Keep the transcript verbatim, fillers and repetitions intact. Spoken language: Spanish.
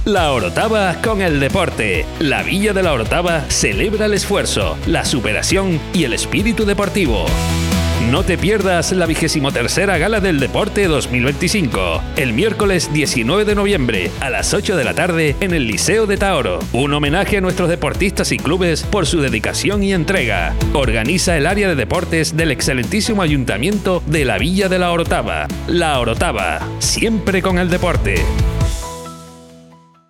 La Orotava con el deporte. La Villa de la Orotava celebra el esfuerzo, la superación y el espíritu deportivo. No te pierdas la vigésimo tercera Gala del Deporte dos mil veinticinco, el miércoles diecinueve de noviembre a las ocho de la tarde en el Liceo de Taoro. Un homenaje a nuestros deportistas y clubes por su dedicación y entrega. Organiza el área de deportes del excelentísimo Ayuntamiento de la Villa de la Orotava. La Orotava, siempre con el deporte.